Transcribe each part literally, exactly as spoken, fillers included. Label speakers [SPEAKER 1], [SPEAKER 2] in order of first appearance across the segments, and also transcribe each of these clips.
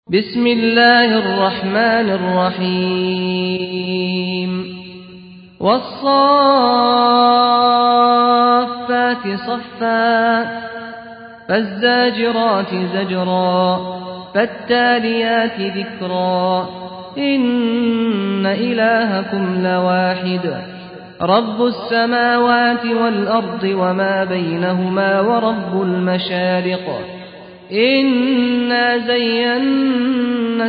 [SPEAKER 1] بسم الله الرحمن الرحيم والصافات صفا فالزاجرات زجرا فالتاليات ذكرا إن إلهكم لواحد رب السماوات والأرض وما بينهما ورب المشارق إنا زينا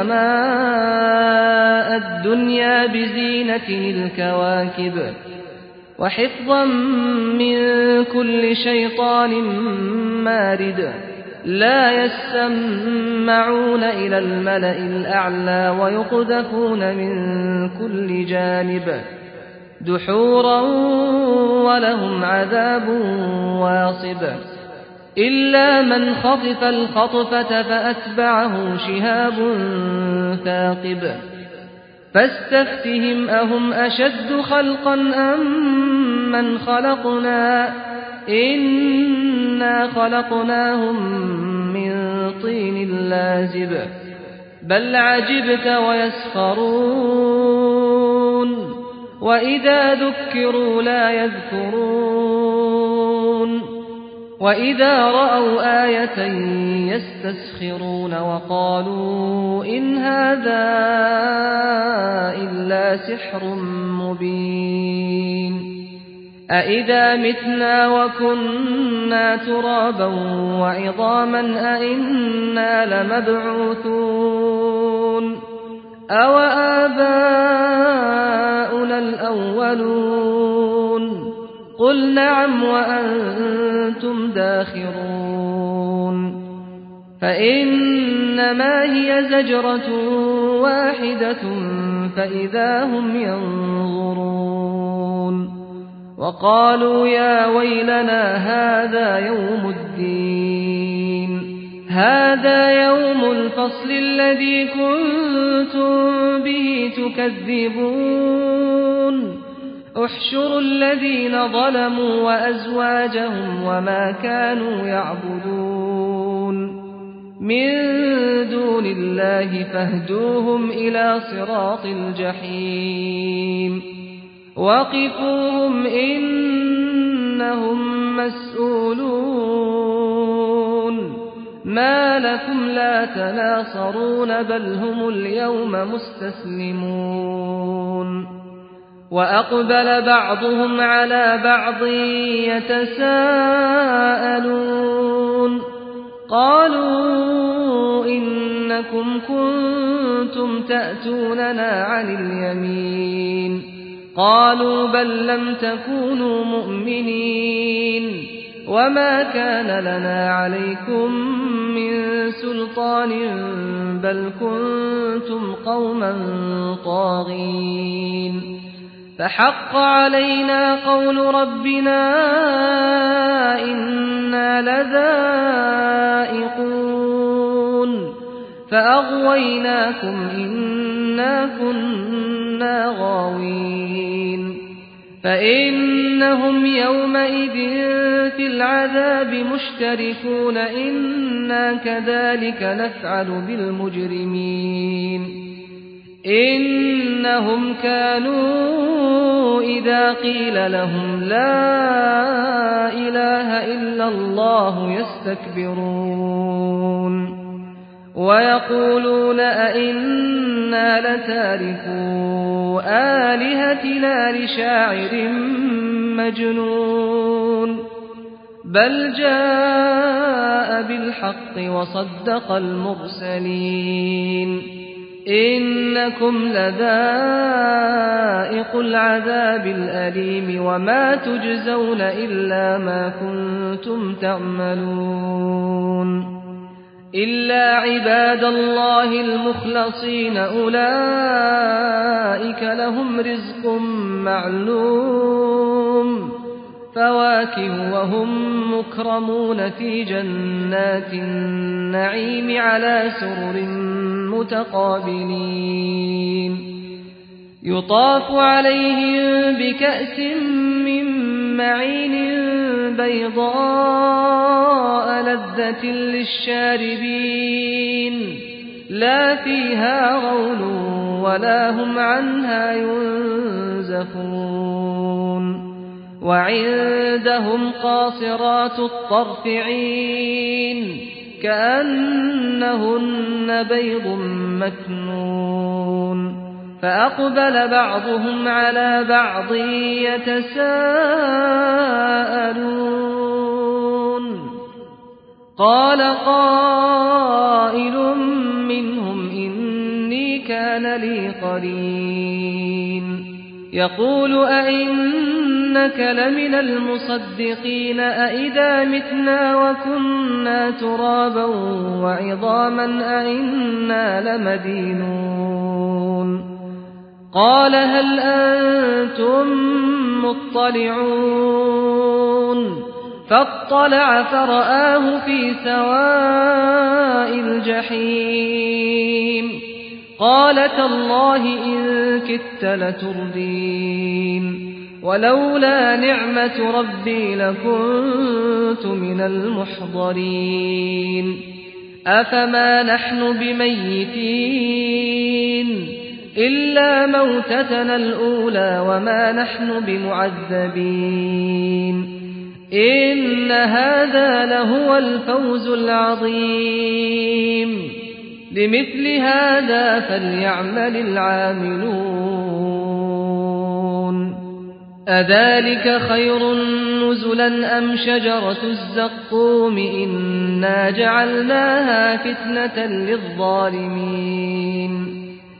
[SPEAKER 1] السماء الدنيا بزينة الكواكب وحفظا من كل شيطان مارد لا يسمعون إلى الملأ الأعلى ويقذفون من كل جانب دحورا ولهم عذاب واصب إلا من خطف الخطفة فأتبعه شهاب ثاقب فاستفتهم أهم أشد خلقا أم من خلقنا إنا خلقناهم من طين لازب بل عجبت ويسخرون وإذا ذكروا لا يذكرون وإذا رأوا آية يستسخرون وقالوا إن هذا إلا سحر مبين أإذا متنا وكنا ترابا وعظاما أإنا لمبعوثون أو آباؤنا الأولون قل نعم وأنتم داخرون فإنما هي زجرة واحدة فإذا هم ينظرون وقالوا يا ويلنا هذا يوم الدين هذا يوم الفصل الذي كنتم به تكذبون احشروا الذين ظلموا وأزواجهم وما كانوا يعبدون من دون الله فاهدوهم إلى صراط الجحيم وقفوهم إنهم مسؤولون ما لكم لا تناصرون بل هم اليوم مستسلمون وأقبل بعضهم على بعض يتساءلون قالوا إنكم كنتم تأتوننا عن اليمين قالوا بل لم تكونوا مؤمنين وما كان لنا عليكم من سلطان بل كنتم قوما طاغين فحق علينا قول ربنا إنا لذائقون فأغويناكم إنا كنا غاوين فإنهم يومئذ في العذاب مشتركون إنا كذلك نفعل بالمجرمين إنهم كانوا إذا قيل لهم لا إله إلا الله يستكبرون ويقولون أئنا لتاركو آلهتنا لشاعر مجنون بل جاء بالحق وصدق المرسلين إنكم لذائق العذاب الأليم وما تجزون إلا ما كنتم تعملون إلا عباد الله المخلصين أولئك لهم رزق معلوم فواكه وهم مكرمون في جنات النعيم على سرر متقابلين يطاف عليهم بكأس من معين بيضاء لذة للشاربين لا فيها غول ولا هم عنها ينزفون وعندهم قاصرات الطرف عين كأنهن بيض مكنون فأقبل بعضهم على بعض يتساءلون قال قائل منهم إني كان لي قرين يقول أئنك لمن المصدقين أئذا متنا وكنا ترابا وعظاما أئنا لمدينون قال هل أنتم مطلعون فاطلع فرآه في سواء الجحيم قال تالله إن كدت لتردين ولولا نعمة ربي لكنت من المحضرين أفما نحن بميتين إلا موتتنا الأولى وما نحن بمعذبين إن هذا لهو الفوز العظيم لمثل هذا فليعمل العاملون أذلك خير نزلا أم شجرة الزقوم إنا جعلناها فتنة للظالمين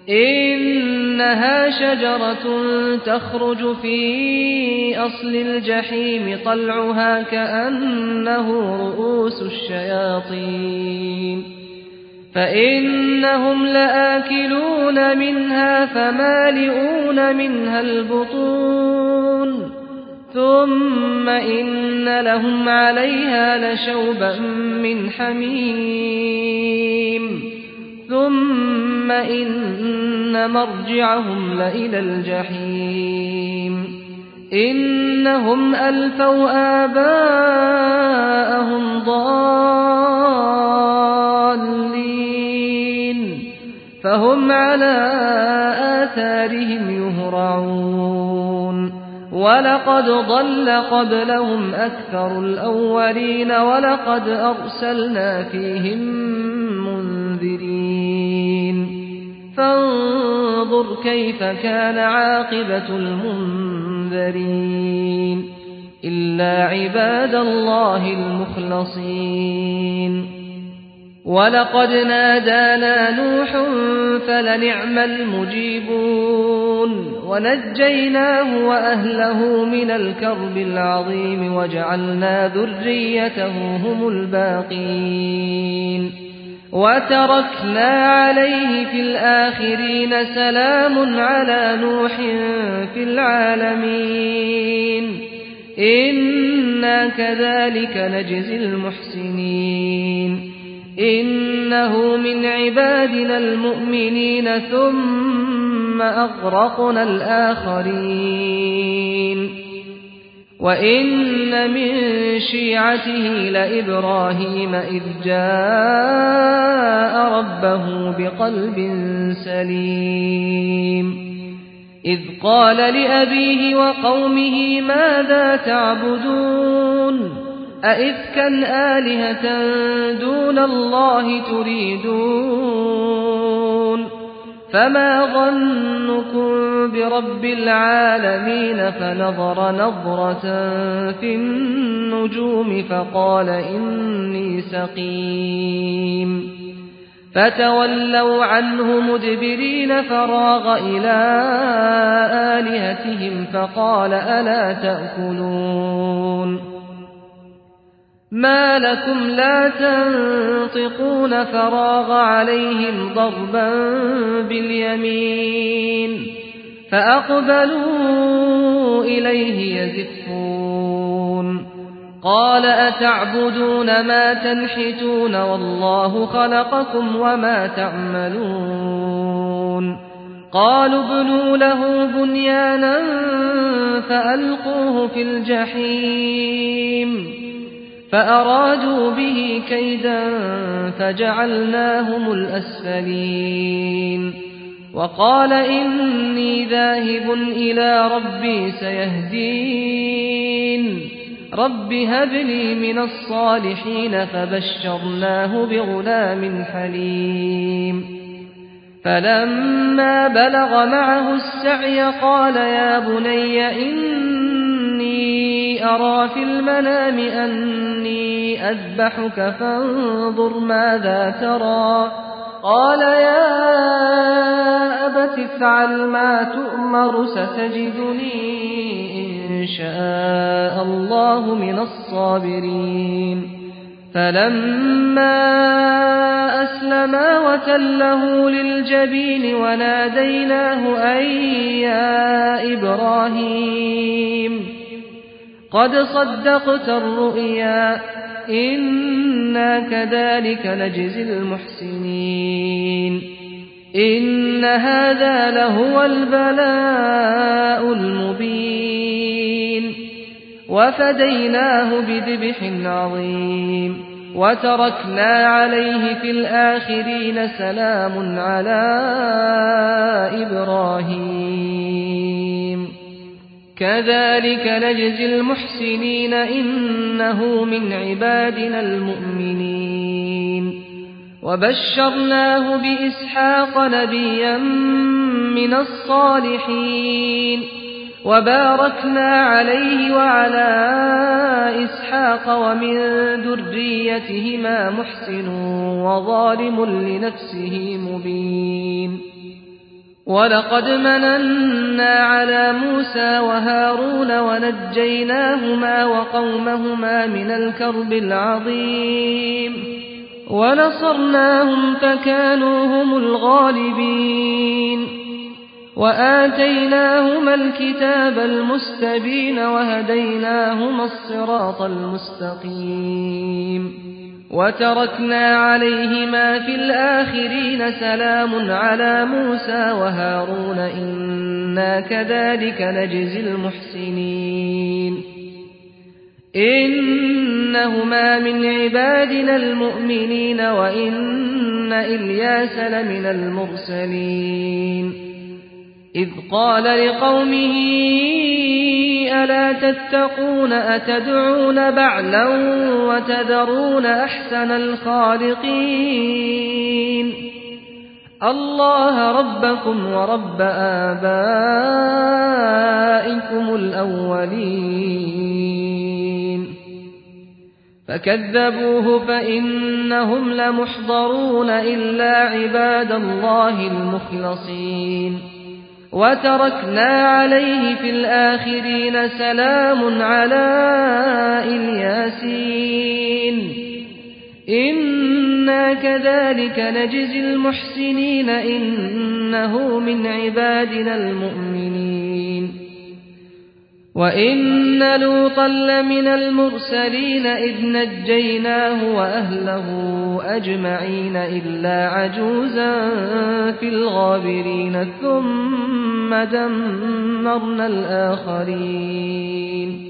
[SPEAKER 1] إنها شجرة تخرج في أصل الجحيم طلعها كأنه رؤوس الشياطين فإنهم لآكلون منها فمالئون منها البطون ثم إن لهم عليها لشوبا من حميم ثم إن مرجعهم لإلى الجحيم إنهم ألفوا آباءهم ضالين فهم على آثارهم يهرعون ولقد ضل قبلهم أكثر الأولين ولقد أرسلنا فيهم منذرين فانظر كيف كان عاقبة المنذرين إلا عباد الله المخلصين ولقد نادانا نوح فلنعم المجيبون ونجيناه وأهله من الكرب العظيم وجعلنا ذريته هم الباقين وتركنا عليه في الآخرين سلام على نوح في العالمين إنا كذلك نجزي المحسنين إنه من عبادنا المؤمنين ثم أغرقنا الآخرين وإن من شيعته لإبراهيم إذ جاء ربه بقلب سليم إذ قال لأبيه وقومه ماذا تعبدون أئفكا آلهة دون الله تريدون فما ظنكم برب العالمين فنظر نظرة في النجوم فقال إني سقيم فتولوا عنه مدبرين فراغ إلى آلهتهم فقال ألا تأكلون ما لكم لا تنطقون فراغ عليهم ضربا باليمين فأقبلوا إليه يزفون قال أتعبدون ما تنحتون والله خلقكم وما تعملون قالوا ابنوا له بنيانا فألقوه في الجحيم فأرادوا به كيدا فجعلناهم الأسفلين وقال إني ذاهب إلى ربي سيهدين رب هب لي من الصالحين فبشرناه بغلام حليم فلما بلغ معه السعي قال يا بني إني أرى في المنام أني أذبحك فانظر ماذا ترى قال يا أبت افعل ما تؤمر ستجدني إن شاء الله من الصابرين فلما أسلما وتله للجبين وناديناه أن يا إبراهيم قد صدقت الرؤيا إنا كذلك نجزي المحسنين إن هذا لهو البلاء المبين وفديناه بذبح عظيم وتركنا عليه في الآخرين سلام على إبراهيم كذلك نجزي المحسنين إنه من عبادنا المؤمنين وبشرناه بإسحاق نبيا من الصالحين وباركنا عليه وعلى إسحاق ومن ذريتهما محسن وظالم لنفسه مبين ولقد مننا على موسى وهارون ونجيناهما وقومهما من الكرب العظيم ونصرناهم فكانوا هم الغالبين وآتيناهما الكتاب المستبين وهديناهما الصراط المستقيم وتركنا عليهما في الآخرين سلام على موسى وهارون إنا كذلك نجزي المحسنين إنهما من عبادنا المؤمنين وإن إلياس لمن المرسلين إذ قال لقومه ألا تتقون أتدعون بعلا وتذرون أحسن الخالقين الله ربكم ورب آبائكم الأولين فكذبوه فإنهم لمحضرون إلا عباد الله المخلصين وتركنا عليه في الآخرين سلام على الياسين إنا كذلك نجزي المحسنين إنه من عبادنا المؤمنين وإن لوطا لمن المرسلين إذ نجيناه وأهله أجمعين إلا عجوزا في الغابرين ثم دمرنا الآخرين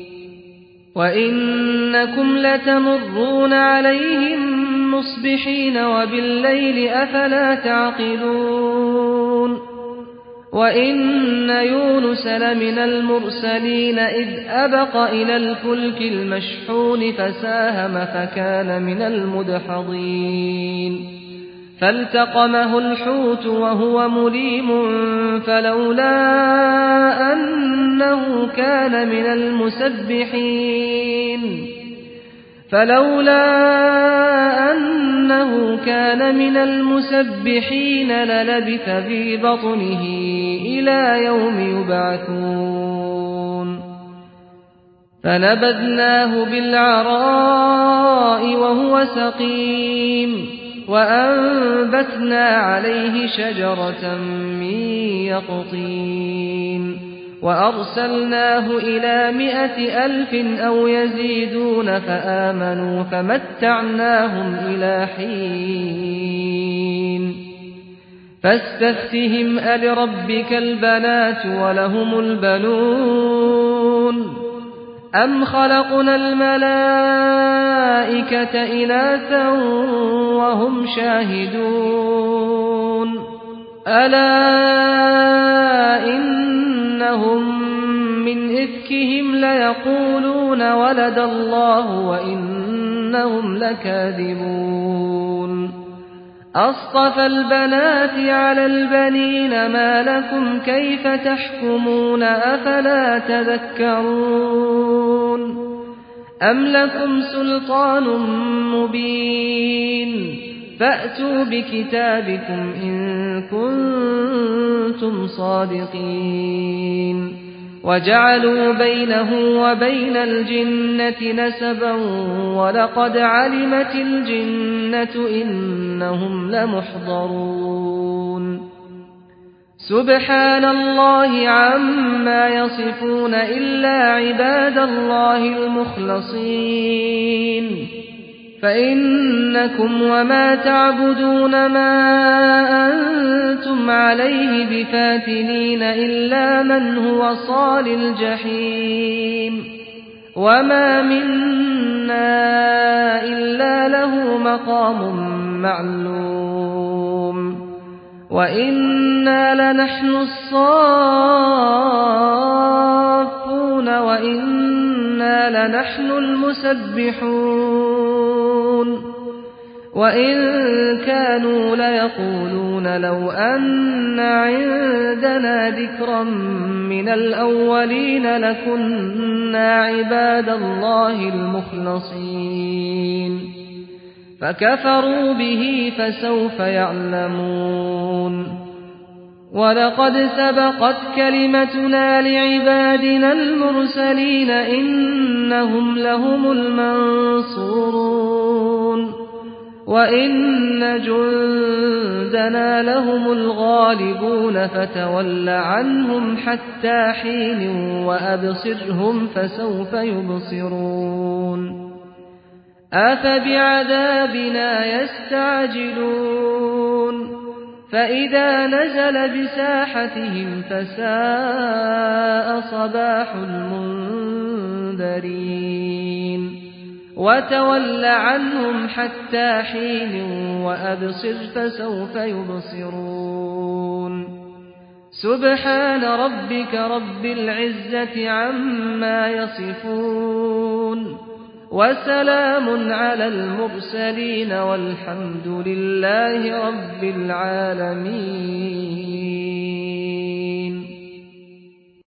[SPEAKER 1] وإنكم لتمرون عليهم مصبحين وبالليل أفلا تعقلون وإن يونس لمن المرسلين إذ أبق إلى الفلك المشحون فساهم فكان من المدحضين فالتقمه الحوت وهو مليم فلولا أنه كان من المسبحين فلولا أنه كان من المسبحين للبث في بطنه إلى يوم يبعثون فنبذناه بالعراء وهو سقيم وأنبتنا عليه شجرة من يقطين وأرسلناه إلى مائة ألف أو يزيدون فآمنوا فمتعناهم إلى حين فاستفتهم ألربك البنات ولهم البنون أم خلقنا الملائكة الملائكة إناثا وهم شاهدون ألا إنهم من إفكهم ليقولون ولد الله وإنهم لكاذبون أصطفى البنات على البنين ما لكم كيف تحكمون أفلا تذكرون أم لكم سلطان مبين فأتوا بكتابكم إن كنتم صادقين وجعلوا بينه وبين الجنة نسبا ولقد علمت الجنة إنهم لمحضرون سبحان الله عما يصفون إلا عباد الله المخلصين فإنكم وما تعبدون ما أنتم عليه بفاتنين إلا من هو صال الجحيم وما منا إلا له مقام معلوم وإنا لنحن الصافون وإنا لنحن المسبحون وإن كانوا ليقولون لو أن عندنا ذكرا من الأولين لكنا عباد الله المخلصين فكفروا به فسوف يعلمون ولقد سبقت كلمتنا لعبادنا المرسلين إنهم لهم المنصورون وإن جندنا لهم الغالبون فتول عنهم حتى حين وأبصرهم فسوف يبصرون أفبعذابنا يستعجلون فإذا نزل بساحتهم فساء صباح المنذرين وتول عنهم حتى حين وأبصر فسوف يبصرون سبحان ربك رب العزة عما يصفون وسلام على المرسلين والحمد لله رب العالمين.